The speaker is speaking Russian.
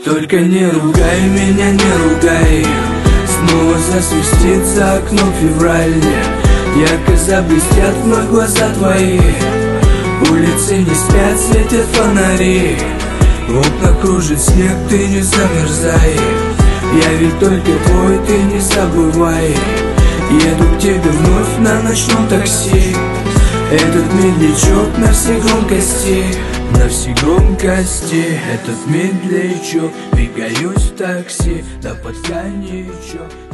Только не ругай меня, не ругай. Снова засвистит за окном февраль. Ярко заблестят вновь глаза твои. Улицы не спят, светят фонари. В окнах кружит снег, ты не замерзай. Я ведь только твой, ты не забывай. Еду к тебе вновь на ночном такси. Этот медлячок на все громкости, на все громкости. Этот медлячок, двигаюсь в такси, да под коньячок.